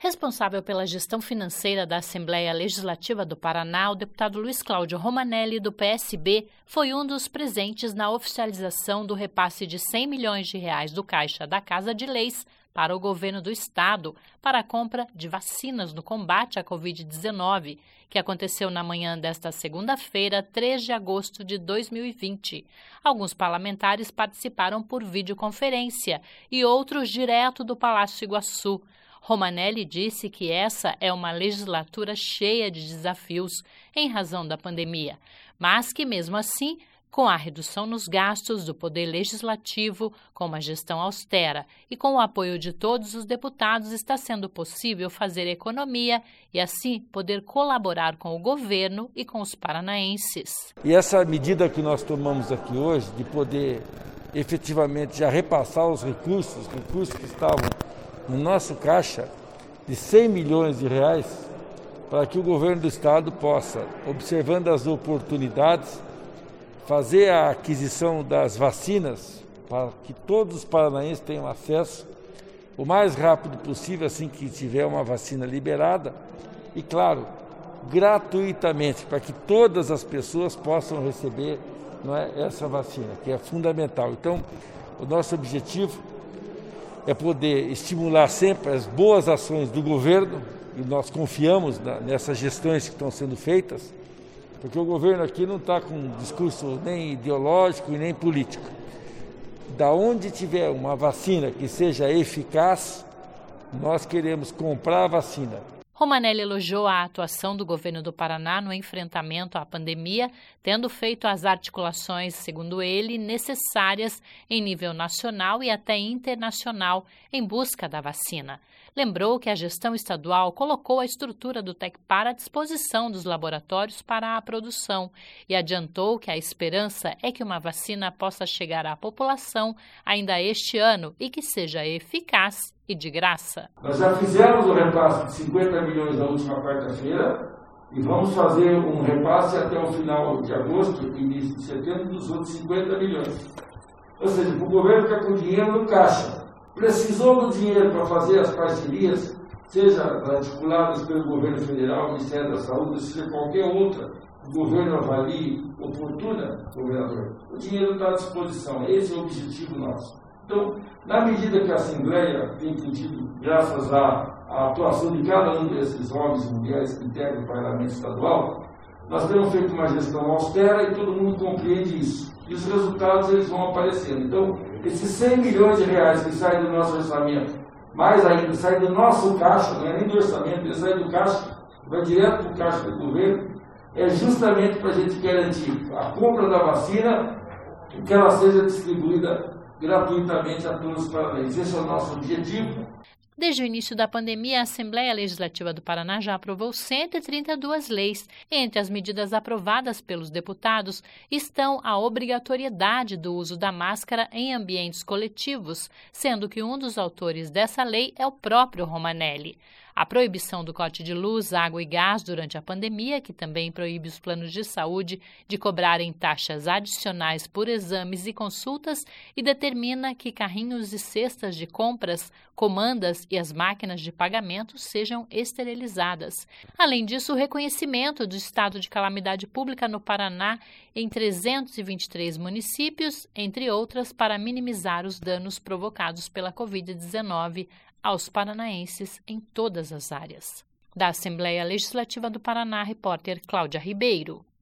Responsável pela gestão financeira da Assembleia Legislativa do Paraná, o deputado Luiz Cláudio Romanelli, do PSB, foi um dos presentes na oficialização do repasse de R$100 milhões do Caixa da Casa de Leis para o governo do estado para a compra de vacinas no combate à Covid-19, que aconteceu na manhã desta segunda-feira, 3 de agosto de 2020. Alguns parlamentares participaram por videoconferência e outros direto do Palácio Iguaçu. Romanelli disse que essa é uma legislatura cheia de desafios em razão da pandemia, mas que, mesmo assim, com a redução nos gastos do Poder Legislativo, com uma gestão austera e com o apoio de todos os deputados, está sendo possível fazer economia e, assim, poder colaborar com o governo e com os paranaenses. E essa medida que nós tomamos aqui hoje, de poder efetivamente já repassar os recursos que estavam no nosso caixa, de R$100 milhões, para que o governo do estado possa, observando as oportunidades, fazer a aquisição das vacinas para que todos os paranaenses tenham acesso o mais rápido possível, assim que tiver uma vacina liberada, e claro, gratuitamente, para que todas as pessoas possam receber, essa vacina, que é fundamental. Então, o nosso objetivo é poder estimular sempre as boas ações do governo, e nós confiamos nessas gestões que estão sendo feitas, porque o governo aqui não está com um discurso nem ideológico e nem político. Da onde tiver uma vacina que seja eficaz, nós queremos comprar a vacina. Romanelli elogiou a atuação do governo do Paraná no enfrentamento à pandemia, tendo feito as articulações, segundo ele, necessárias em nível nacional e até internacional em busca da vacina. Lembrou que a gestão estadual colocou a estrutura do Tecpar à disposição dos laboratórios para a produção e adiantou que a esperança é que uma vacina possa chegar à população ainda este ano e que seja eficaz e de graça. Nós já fizemos o repasse de 50 milhões na última quarta-feira e vamos fazer um repasse até o final de agosto, início de setembro, dos outros 50 milhões. Ou seja, o governo fica com dinheiro no caixa. Precisou do dinheiro para fazer as parcerias, seja articuladas pelo governo federal, Ministério da Saúde, seja qualquer outra, o governo avalie oportuna, governador. O dinheiro está à disposição, esse é o objetivo nosso. Então, na medida que a Assembleia tem tido, graças à atuação de cada um desses homens e mulheres que integram o Parlamento Estadual, nós temos feito uma gestão austera e todo mundo compreende isso. E os resultados eles vão aparecendo. Então, esses R$100 milhões que saem do nosso orçamento, mais ainda, saem do nosso caixa, não é nem do orçamento, ele sai do caixa, vai direto para o caixa do governo, é justamente para a gente garantir a compra da vacina e que ela seja distribuída gratuitamente a todos os paranaenses. Esse é o nosso objetivo. Desde o início da pandemia, a Assembleia Legislativa do Paraná já aprovou 132 leis. Entre as medidas aprovadas pelos deputados estão a obrigatoriedade do uso da máscara em ambientes coletivos, sendo que um dos autores dessa lei é o próprio Romanelli. A proibição do corte de luz, água e gás durante a pandemia, que também proíbe os planos de saúde de cobrarem taxas adicionais por exames e consultas e determina que carrinhos e cestas de compras, comandas e as máquinas de pagamento sejam esterilizadas. Além disso, o reconhecimento do estado de calamidade pública no Paraná em 323 municípios, entre outras, para minimizar os danos provocados pela Covid-19 aos paranaenses em todas as áreas. Da Assembleia Legislativa do Paraná, repórter Cláudia Ribeiro.